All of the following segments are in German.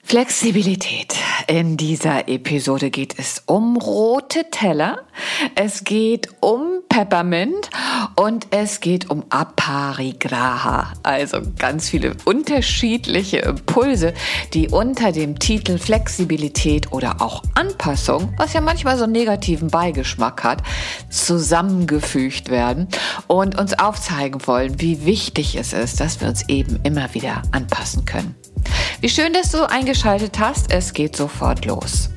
Flexibilität. In dieser Episode geht es um rote Teller, es geht um Peppermint und es geht um Aparigraha. Also ganz viele unterschiedliche Impulse, die unter dem Titel Flexibilität oder auch Anpassung, was ja manchmal so einen negativen Beigeschmack hat, zusammengefügt werden und uns aufzeigen wollen, wie wichtig es ist, dass wir uns eben immer wieder anpassen können. Wie schön, dass du eingeschaltet hast. Es geht sofort los.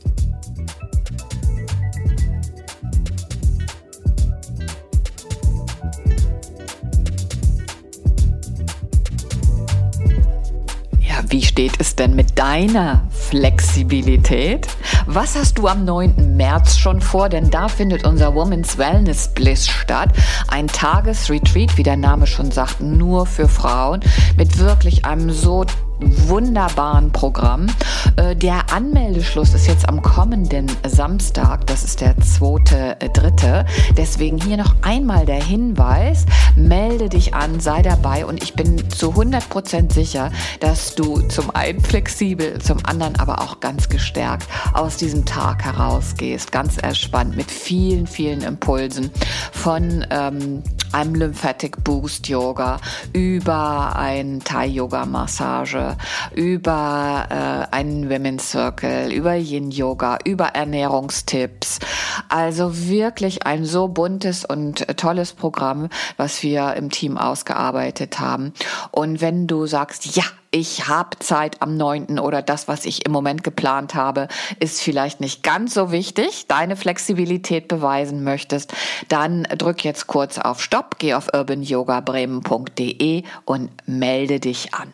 Ja, wie steht es denn mit deiner Flexibilität? Was hast du am 9. März schon vor? Denn da findet unser Women's Wellness Bliss statt. Ein Tagesretreat, wie der Name schon sagt, nur für Frauen mit wirklich einem so wunderbaren Programm. Der Anmeldeschluss ist jetzt am kommenden Samstag, das ist der 2.3. Deswegen hier noch einmal der Hinweis, melde dich an, sei dabei und ich bin zu 100% sicher, dass du zum einen flexibel, zum anderen aber auch ganz gestärkt aus diesem Tag herausgehst, ganz entspannt mit vielen, vielen Impulsen von einem Lymphatic Boost Yoga über ein Thai Yoga Massage, über einen Women's Circle, über Yin Yoga, über Ernährungstipps. Also wirklich ein so buntes und tolles Programm, was wir im Team ausgearbeitet haben. Und wenn du sagst, ja, ich habe Zeit am 9. oder das, was ich im Moment geplant habe, ist vielleicht nicht ganz so wichtig, deine Flexibilität beweisen möchtest, dann drück jetzt kurz auf Stopp, geh auf urbanyogabremen.de und melde dich an.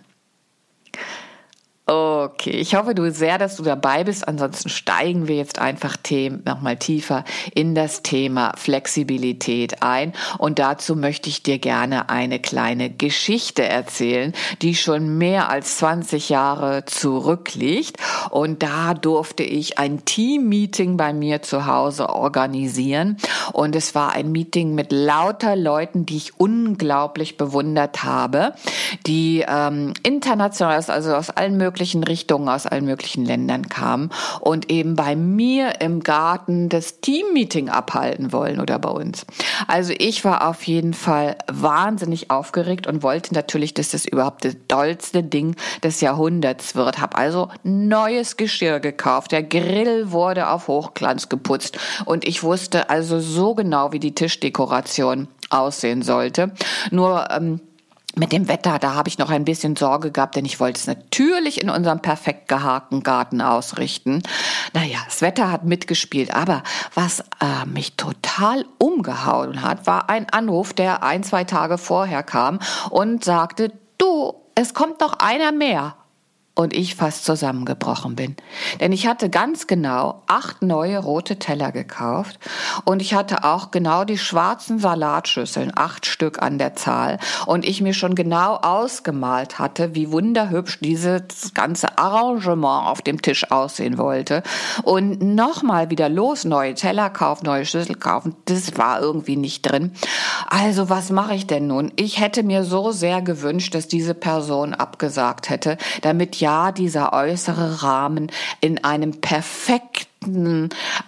Okay, ich hoffe sehr, dass du dabei bist. Ansonsten steigen wir jetzt einfach nochmal tiefer in das Thema Flexibilität ein. Und dazu möchte ich dir gerne eine kleine Geschichte erzählen, die schon mehr als 20 Jahre zurückliegt. Und da durfte ich ein Team-Meeting bei mir zu Hause organisieren. Und es war ein Meeting mit lauter Leuten, die ich unglaublich bewundert habe, die international, also aus allen möglichen Richtungen, aus allen möglichen Ländern kamen und eben bei mir im Garten das Team-Meeting abhalten wollen oder bei uns. Also ich war auf jeden Fall wahnsinnig aufgeregt und wollte natürlich, dass das überhaupt das tollste Ding des Jahrhunderts wird. Habe also neues Geschirr gekauft. Der Grill wurde auf Hochglanz geputzt und ich wusste also so genau, wie die Tischdekoration aussehen sollte. Nur mit dem Wetter, da habe ich noch ein bisschen Sorge gehabt, denn ich wollte es natürlich in unserem perfekt geharkten Garten ausrichten. Naja, das Wetter hat mitgespielt, aber was mich total umgehauen hat, war ein Anruf, der 1-2 Tage vorher kam und sagte, du, es kommt noch einer mehr. Und ich fast zusammengebrochen bin. Denn ich hatte ganz genau 8 neue rote Teller gekauft und ich hatte auch genau die schwarzen Salatschüsseln, 8 Stück an der Zahl. Und ich mir schon genau ausgemalt hatte, wie wunderhübsch dieses ganze Arrangement auf dem Tisch aussehen wollte. Und nochmal wieder los, neue Teller kaufen, neue Schüssel kaufen, das war irgendwie nicht drin. Also was mache ich denn nun? Ich hätte mir so sehr gewünscht, dass diese Person abgesagt hätte, damit ja dieser äußere Rahmen in einer perfekten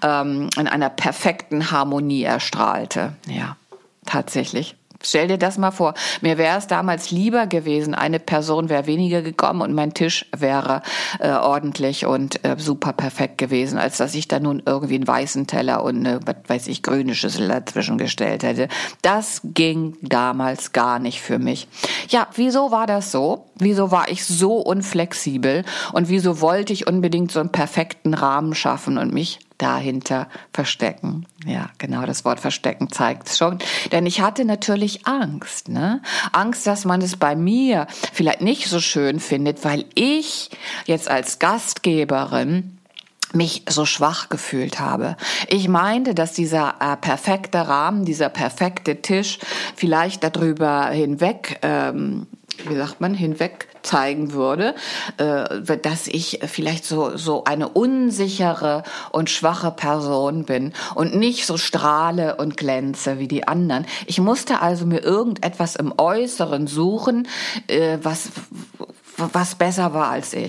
Harmonie erstrahlte. Ja, tatsächlich. Stell dir das mal vor. Mir wäre es damals lieber gewesen, eine Person wäre weniger gekommen und mein Tisch wäre ordentlich und super perfekt gewesen, als dass ich da nun irgendwie einen weißen Teller und eine, grüne Schüssel dazwischen gestellt hätte. Das ging damals gar nicht für mich. Ja, wieso war das so? Wieso war ich so unflexibel? Und wieso wollte ich unbedingt so einen perfekten Rahmen schaffen und mich dahinter verstecken? Ja, genau, das Wort verstecken zeigt es schon. Denn ich hatte natürlich Angst, Angst, dass man es bei mir vielleicht nicht so schön findet, weil ich jetzt als Gastgeberin mich so schwach gefühlt habe. Ich meinte, dass dieser perfekte Rahmen, dieser perfekte Tisch vielleicht darüber hinweg hinweg zeigen würde, dass ich vielleicht so eine unsichere und schwache Person bin und nicht so strahle und glänze wie die anderen. Ich musste also mir irgendetwas im Äußeren suchen, was besser war als ich.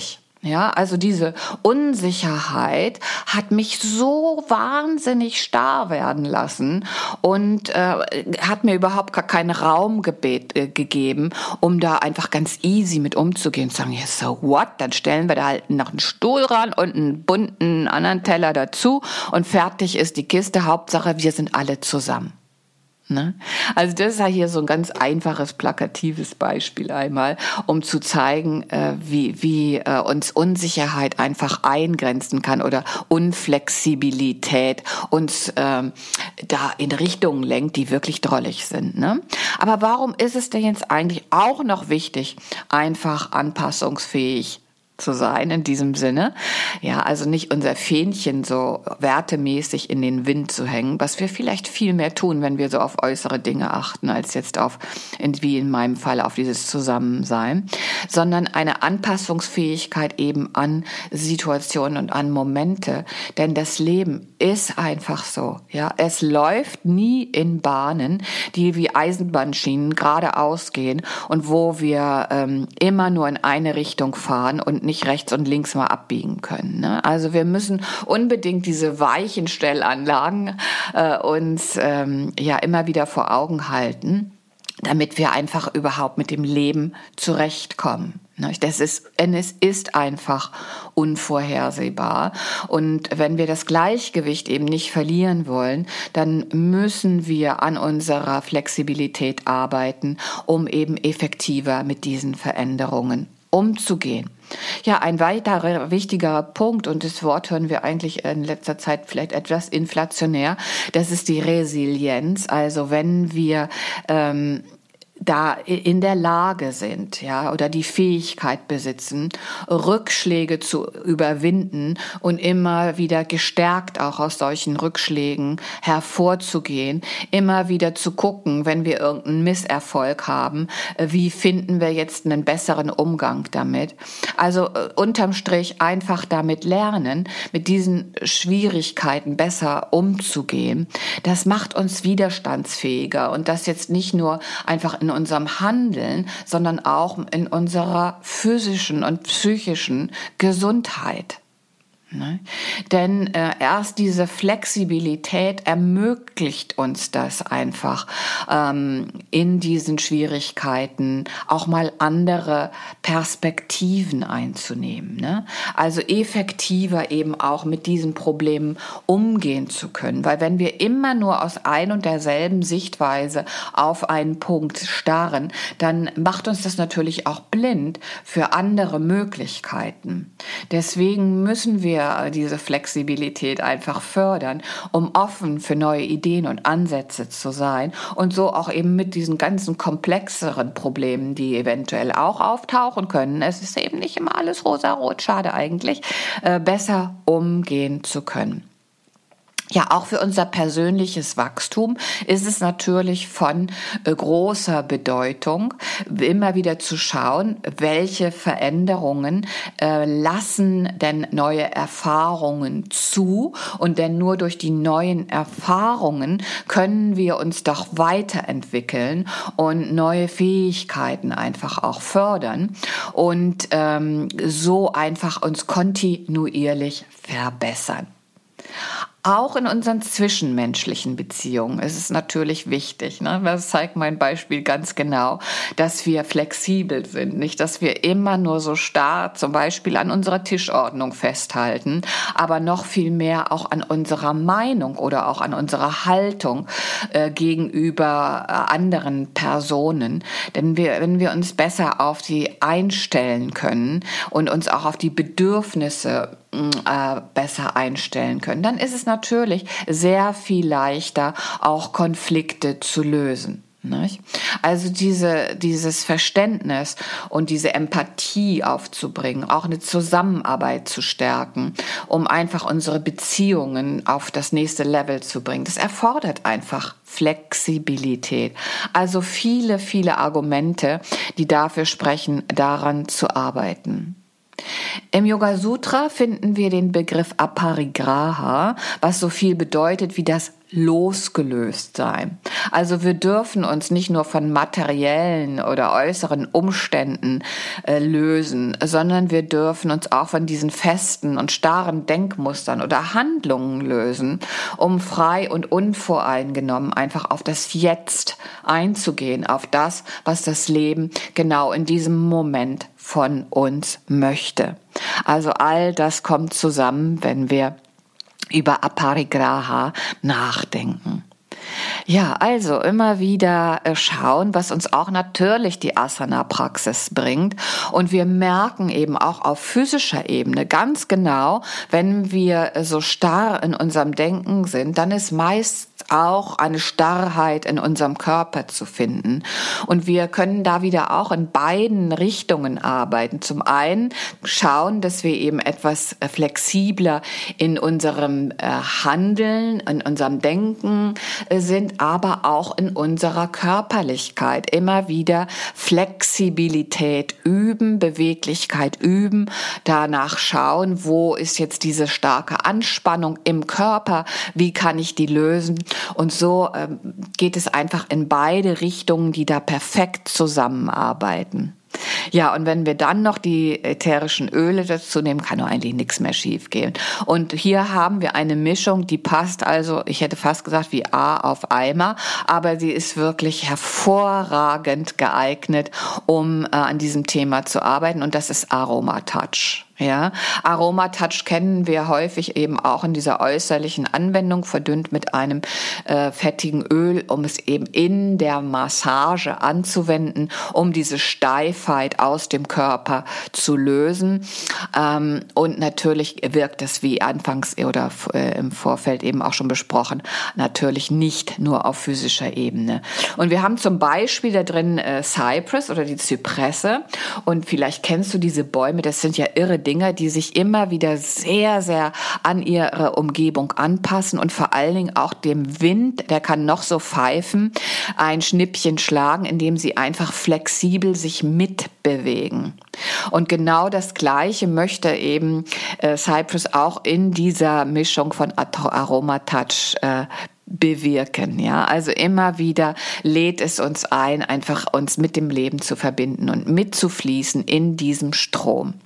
Ja, also diese Unsicherheit hat mich so wahnsinnig starr werden lassen und hat mir überhaupt gar keinen Raum gegeben, um da einfach ganz easy mit umzugehen. Zu sagen, ja, so what? Dann stellen wir da halt noch einen Stuhl ran und einen bunten anderen Teller dazu und fertig ist die Kiste. Hauptsache, wir sind alle zusammen. Ne? Also das ist ja hier so ein ganz einfaches, plakatives Beispiel einmal, um zu zeigen, wie uns Unsicherheit einfach eingrenzen kann oder Unflexibilität uns da in Richtungen lenkt, die wirklich drollig sind. Ne? Aber warum ist es denn jetzt eigentlich auch noch wichtig, einfach anpassungsfähig zu sein in diesem Sinne? Ja, also nicht unser Fähnchen so wertemäßig in den Wind zu hängen, was wir vielleicht viel mehr tun, wenn wir so auf äußere Dinge achten, als jetzt wie in meinem Fall, auf dieses Zusammensein, sondern eine Anpassungsfähigkeit eben an Situationen und an Momente, denn das Leben ist einfach so, ja, es läuft nie in Bahnen, die wie Eisenbahnschienen geradeaus gehen und wo wir immer nur in eine Richtung fahren und nicht rechts und links mal abbiegen können. Ne? Also wir müssen unbedingt diese Weichenstellanlagen uns immer wieder vor Augen halten, damit wir einfach überhaupt mit dem Leben zurechtkommen. Es ist einfach unvorhersehbar. Und wenn wir das Gleichgewicht eben nicht verlieren wollen, dann müssen wir an unserer Flexibilität arbeiten, um eben effektiver mit diesen Veränderungen umzugehen. Ja, ein weiterer wichtiger Punkt, und das Wort hören wir eigentlich in letzter Zeit vielleicht etwas inflationär, das ist die Resilienz. Also wenn wir da in der Lage sind, ja, oder die Fähigkeit besitzen, Rückschläge zu überwinden und immer wieder gestärkt auch aus solchen Rückschlägen hervorzugehen, immer wieder zu gucken, wenn wir irgendeinen Misserfolg haben, wie finden wir jetzt einen besseren Umgang damit? Also unterm Strich einfach damit lernen, mit diesen Schwierigkeiten besser umzugehen. Das macht uns widerstandsfähiger und das jetzt nicht nur einfach in unserem Handeln, sondern auch in unserer physischen und psychischen Gesundheit. Ne? Denn erst diese Flexibilität ermöglicht uns das einfach, in diesen Schwierigkeiten auch mal andere Perspektiven einzunehmen. Ne? Also effektiver eben auch mit diesen Problemen umgehen zu können. Weil wenn wir immer nur aus ein und derselben Sichtweise auf einen Punkt starren, dann macht uns das natürlich auch blind für andere Möglichkeiten. Deswegen müssen wir diese Flexibilität einfach fördern, um offen für neue Ideen und Ansätze zu sein und so auch eben mit diesen ganzen komplexeren Problemen, die eventuell auch auftauchen können, es ist eben nicht immer alles rosarot, schade eigentlich, besser umgehen zu können. Ja, auch für unser persönliches Wachstum ist es natürlich von großer Bedeutung, immer wieder zu schauen, welche Veränderungen lassen denn neue Erfahrungen zu, und denn nur durch die neuen Erfahrungen können wir uns doch weiterentwickeln und neue Fähigkeiten einfach auch fördern und so einfach uns kontinuierlich verbessern. Auch in unseren zwischenmenschlichen Beziehungen ist es natürlich wichtig, ne? Das zeigt mein Beispiel ganz genau, dass wir flexibel sind, nicht, dass wir immer nur so starr zum Beispiel an unserer Tischordnung festhalten, aber noch viel mehr auch an unserer Meinung oder auch an unserer Haltung gegenüber anderen Personen. Denn wenn wir uns besser auf die einstellen können und uns auch auf die Bedürfnisse besser einstellen können, dann ist es natürlich sehr viel leichter, auch Konflikte zu lösen. Nicht? Also dieses Verständnis und diese Empathie aufzubringen, auch eine Zusammenarbeit zu stärken, um einfach unsere Beziehungen auf das nächste Level zu bringen, das erfordert einfach Flexibilität. Also viele, viele Argumente, die dafür sprechen, daran zu arbeiten. Im Yoga Sutra finden wir den Begriff Aparigraha, was so viel bedeutet wie das losgelöst sein. Also wir dürfen uns nicht nur von materiellen oder äußeren Umständen lösen, sondern wir dürfen uns auch von diesen festen und starren Denkmustern oder Handlungen lösen, um frei und unvoreingenommen einfach auf das Jetzt einzugehen, auf das, was das Leben genau in diesem Moment von uns möchte. Also all das kommt zusammen, wenn wir über Aparigraha nachdenken. Ja, also immer wieder schauen, was uns auch natürlich die Asana-Praxis bringt. Und wir merken eben auch auf physischer Ebene ganz genau, wenn wir so starr in unserem Denken sind, dann ist meist auch eine Starrheit in unserem Körper zu finden. Und wir können da wieder auch in beiden Richtungen arbeiten. Zum einen schauen, dass wir eben etwas flexibler in unserem Handeln, in unserem Denken sind, aber auch in unserer Körperlichkeit. Immer wieder Flexibilität üben, Beweglichkeit üben, danach schauen, wo ist jetzt diese starke Anspannung im Körper, wie kann ich die lösen? Und so geht es einfach in beide Richtungen, die da perfekt zusammenarbeiten. Ja, und wenn wir dann noch die ätherischen Öle dazu nehmen, kann doch eigentlich nichts mehr schiefgehen. Und hier haben wir eine Mischung, die passt also, ich hätte fast gesagt, wie A auf Eimer, aber sie ist wirklich hervorragend geeignet, um an diesem Thema zu arbeiten, und das ist Aromatouch. Ja, Aromatouch kennen wir häufig eben auch in dieser äußerlichen Anwendung, verdünnt mit einem fettigen Öl, um es eben in der Massage anzuwenden, um diese Steifheit aus dem Körper zu lösen. Und natürlich wirkt es, wie anfangs oder im Vorfeld eben auch schon besprochen, natürlich nicht nur auf physischer Ebene. Und wir haben zum Beispiel da drin Cypress oder die Zypresse, und vielleicht kennst du diese Bäume, das sind ja irre Dinge, die sich immer wieder sehr, sehr an ihre Umgebung anpassen und vor allen Dingen auch dem Wind, der kann noch so pfeifen, ein Schnippchen schlagen, indem sie einfach flexibel sich mitbewegen. Und genau das Gleiche möchte eben Cypress auch in dieser Mischung von Aromatouch bewirken, ja. Also immer wieder lädt es uns ein, einfach uns mit dem Leben zu verbinden und mitzufließen in diesem Strom.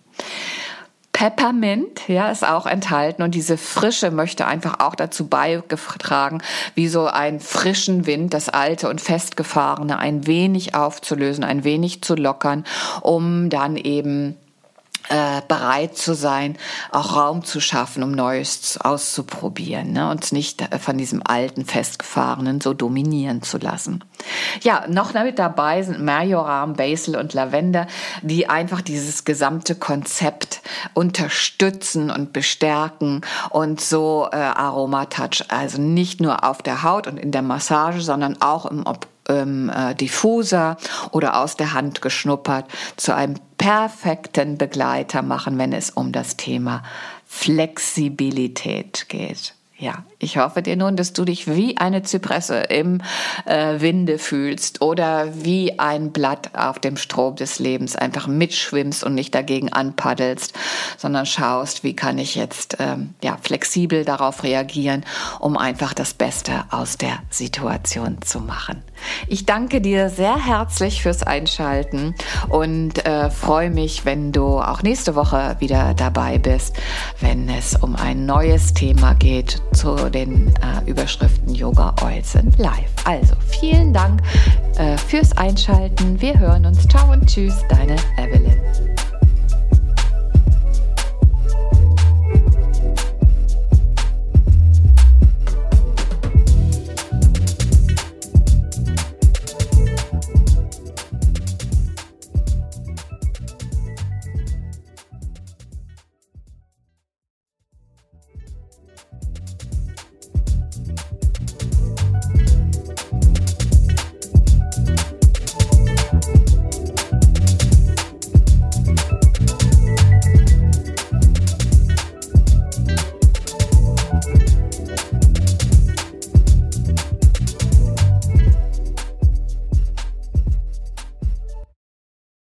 Peppermint, ja, ist auch enthalten, und diese Frische möchte einfach auch dazu beigetragen, wie so einen frischen Wind, das Alte und Festgefahrene ein wenig aufzulösen, ein wenig zu lockern, um dann eben bereit zu sein, auch Raum zu schaffen, um Neues auszuprobieren, ne, uns nicht von diesem alten, festgefahrenen so dominieren zu lassen. Ja, noch mit dabei sind Majoram, Basil und Lavender, die einfach dieses gesamte Konzept unterstützen und bestärken, und so Aromatouch, also nicht nur auf der Haut und in der Massage, sondern auch im Diffuser oder aus der Hand geschnuppert, zu einem perfekten Begleiter machen, wenn es um das Thema Flexibilität geht. Ja, ich hoffe dir nun, dass du dich wie eine Zypresse im Winde fühlst oder wie ein Blatt auf dem Strom des Lebens einfach mitschwimmst und nicht dagegen anpaddelst, sondern schaust, wie kann ich jetzt flexibel darauf reagieren, um einfach das Beste aus der Situation zu machen. Ich danke dir sehr herzlich fürs Einschalten und freue mich, wenn du auch nächste Woche wieder dabei bist, wenn es um ein neues Thema geht zu den Überschriften Yoga Oils and Life. Also vielen Dank fürs Einschalten. Wir hören uns. Ciao und tschüss, deine Evelyn.